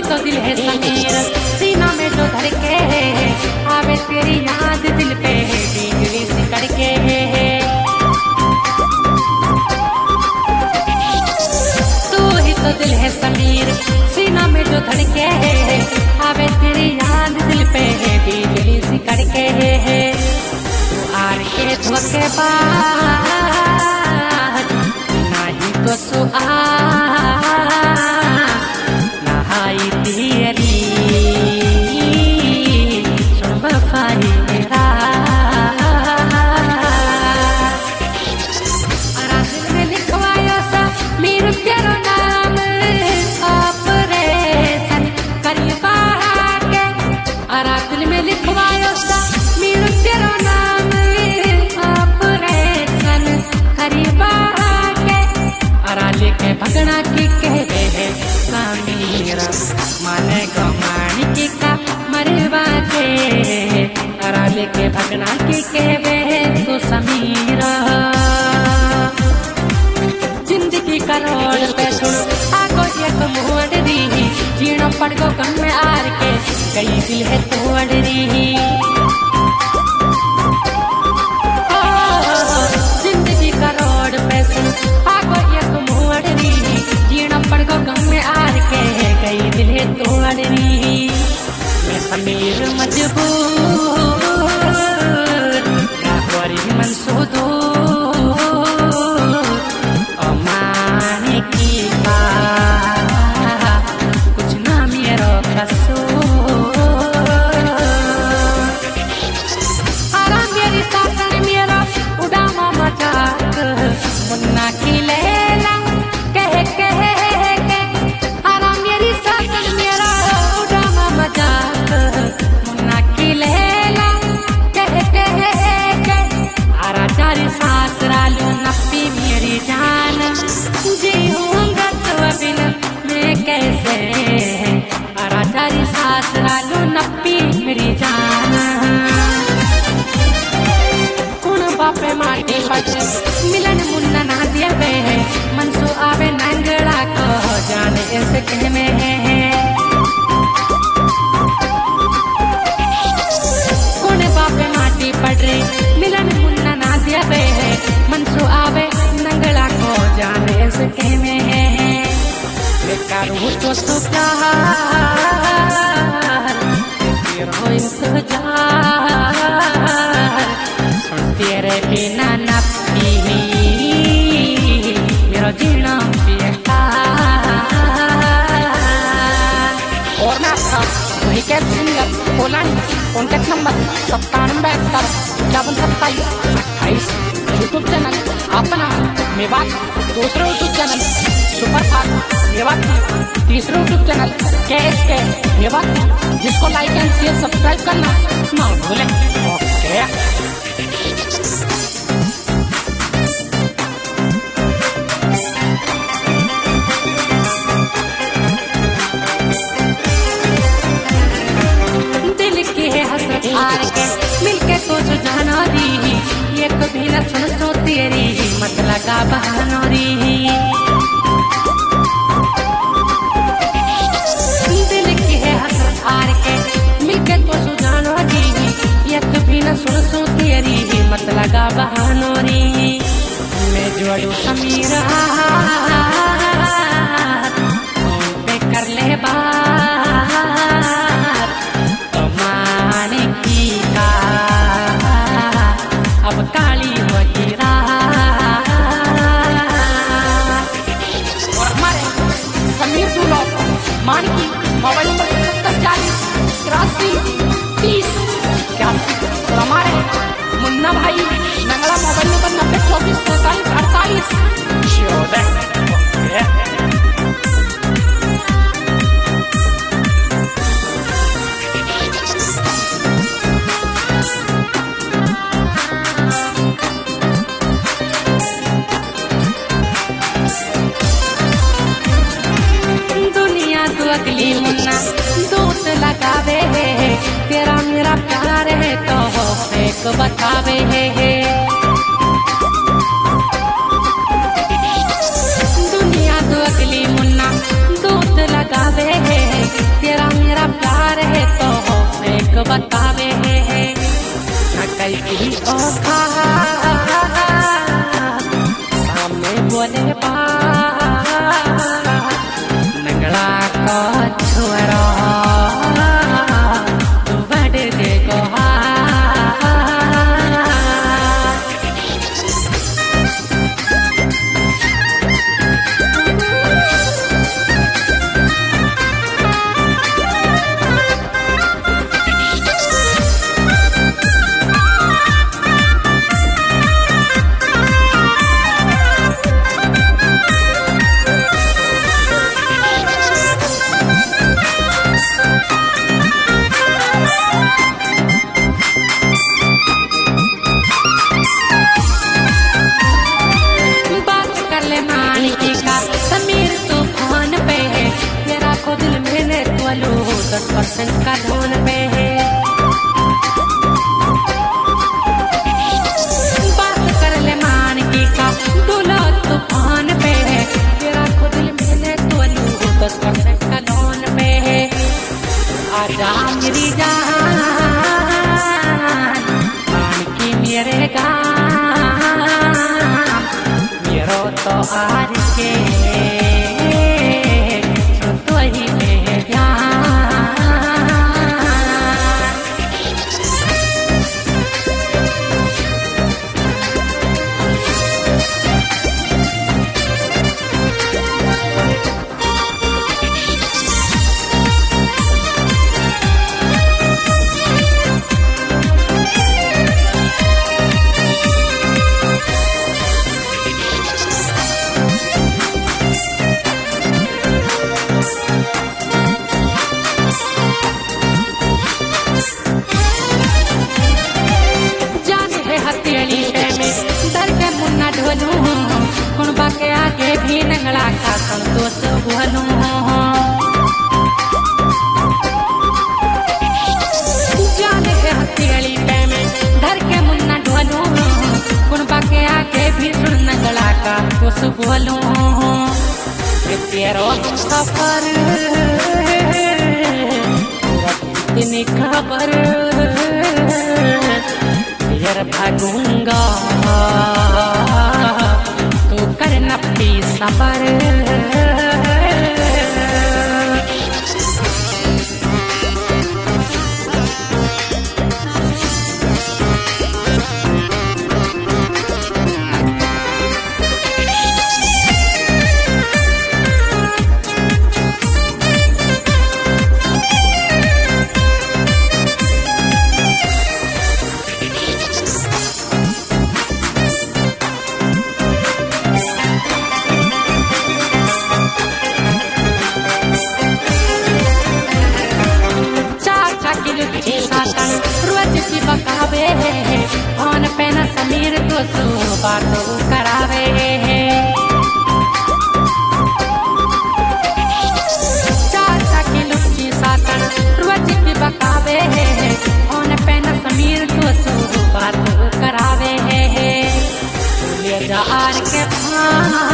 तो दिल है समीर, सीना में जो धड़के आवे तेरी याद दिल पे बिजली सी कड़के। तू ही तो दिल है समीर, सीना में जो धड़के आवे तेरी याद दिल पे बिजली सी कड़के। तू आर के धोखे बाज नहीं तो सुहाग नहाई तेरी सुन बफाई मेरा। दिल में लिखवाया सा मेरा तेरा नाम ऑपरेशन करीबा के। दिल में लिखवाया सा मेरा तेरा नाम ऑपरेशन करीबा के। लेके भगना की कहवे है समीरा माने गमान की का मरवा के। लेके भगना की कहवे है तो समीरा। जिंदगी करोड़ पे सुन आगो एक मोड़ दी, जीना पड़ गो गम में आर के कई दिल है तोड़ रही। जिंदगी करोड़ पे सुन आगो एक मोड़ दी, जीना पड़ गो गम में आर के कई दिल है तोड़ रही। मैं समीर मजबूर मनसूदो माने की कुछ ना मेरा कसूर। मेरी सासन मेरा उड़ामा मजाक मुन्ना की लैला कह के। मेरी सासन मेरा उड़ामा मजाक मुन्ना की लैला कह के। चारी सासरालू नप्पी मेरी जान, जीऊंगा तो बिन मैं कैसे। चारी सासरालू नप्पी मेरी जान। कुण बापे माटी बच मिलन मुन्ना ना दिया है, मनसू आवे नंगड़ा को जान ऐसे कह में है। कुण बापे माटी पड़ रही मिलन मुन्ना ना दिया है, मनसू आवे नंगला को जाने से कहने हैं। करूँ तो सुप्यार तेरा इंतजार, सुन तेरे बिना नपी मेरा जीना बेकार। और ना वही कैब singer Poland contact number 97725728 YouTube channel अपना मेवात, दूसरा YouTube channel super fast Mewat, तीसरा यूट्यूब चैनल KSK मेवात, जिसको लाइक एंड शेयर सब्सक्राइब करना ना भूलें। ओके आर के मिलके तो सुझाना दी, एक भी न सुन सो तेरी मत लगा बहाना री। दिल की है हसरत आर के मिलके तो सुझाना दी, एक भी न सुन सो तेरी मत लगा बहाना री। मैं जोड़ू समीरा पे कर ले बात अब काली वजीरा। और हमारे समीर दूलो मानकी मोबाइल नंबर 7740833081। और हमारे मुन्ना भाई नंगला मोबाइल नंबर 90244748। अगली मुन्ना दूत लगावे है, तेरा मेरा प्यार है तो फेक बतावे है। दुनिया तो अगली मुन्ना दूत लगावे है, बतावे न कई की औखा सामने बोले बा नंगला का छोरा तू बड़े देखो का धोन पे है बात कर ले मान की का दूल्हा तूफान पे है तेरा खुद मैंने तो लू 10% का धोन पे है आजा मेरी जान मान की मेरे गान मेरो तो आज के के आगे भी नंगला का संतोष भलू जान के हथेली पे में धर के मुन्ना ढोलू कुनबा के आगे भी सुन नंगला का संतोष भलू तेरो सफर इतनी खबर यार भागूंगा करना पी सबर फोन पे न समीर तो बातों करावे चाचा की लुच्ची साकन रोज की बकावे फोन पे न समीर तो बातों करावे ले जा आर के